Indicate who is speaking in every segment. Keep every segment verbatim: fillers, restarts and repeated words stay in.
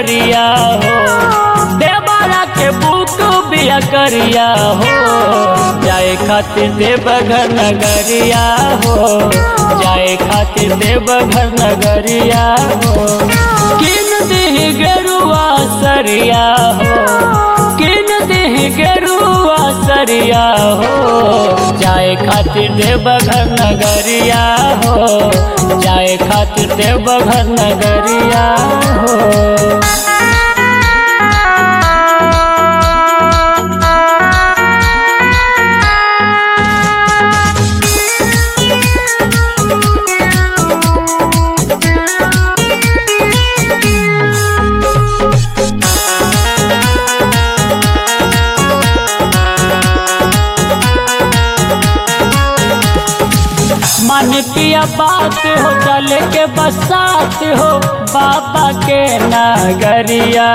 Speaker 1: नगरिया हो, देवरा के बुक बिया करिया हो, जाए खातिर देवघर नगरिया हो, जाए खातिर देवघर नगरिया हो। किन दी गेरुआ सरिया हो, किन दी गेरुआ सरिया हो, जाए खातिर देवघर नगरिया हो, जाए खातिर देवघर नगरिया हो। मन पिया बात हो चल के बसात हो बाबा के नगरिया,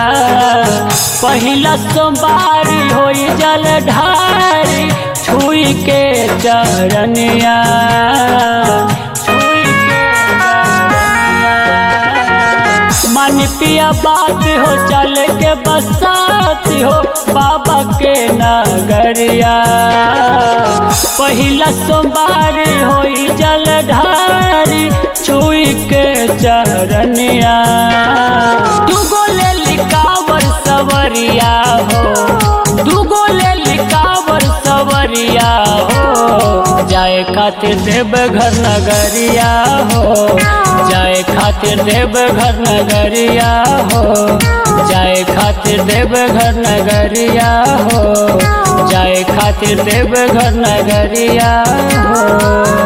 Speaker 1: पहिला सोमवारी होई जल ढारी छुई के चरनिया, छुई के चरनिया। मन पिया बात हो चल के बसात हो बाबा के नगरिया, पहिला सोमवारी होई जल ढारी छुई के चरनिया। दुगो ले लिकावर सवरिया हो, दुगो ले लिकावर सवरिया हो, जाए खातिर देवघर नगरिया हो, जाए खातिर देवघर नगरिया हो, जाए खातिर देवघर नगरिया हो, जाए खातिर देवघर नगरिया हो।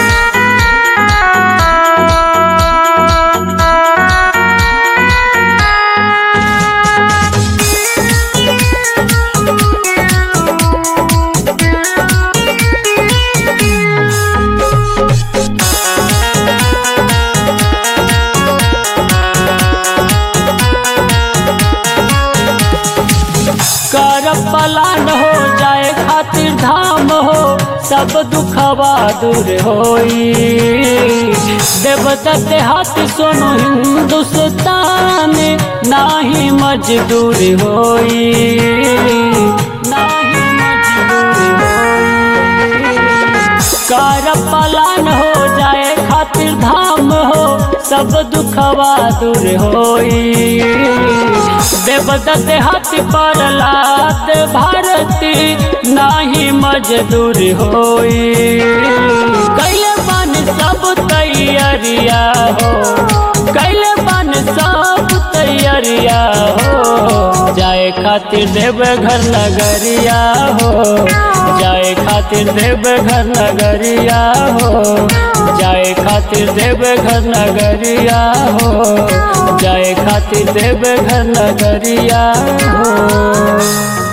Speaker 1: कर पलान हो जाए खातिर धाम हो, सब दुखवा दूर होई, देवदत्त हाथ सोनो हिंदुस्तान नाही मजदूर होई, नाही मजदूर होई। कर पलान हो जाए खातिर धाम हो, सब दुखवा दूर होई, देवदत्त हाथ पर लात भारती नाही मजदूर होई। कैले बन सब तैयारिया हो, कैले बन सब तैयारिया हो, जाए खातिर देवघर नगरिया हो, जाए खातिर देवघर नगरिया हो, जाए खातिर देवघर नगरिया हो, जाए खातिर देवघर नगरिया हो।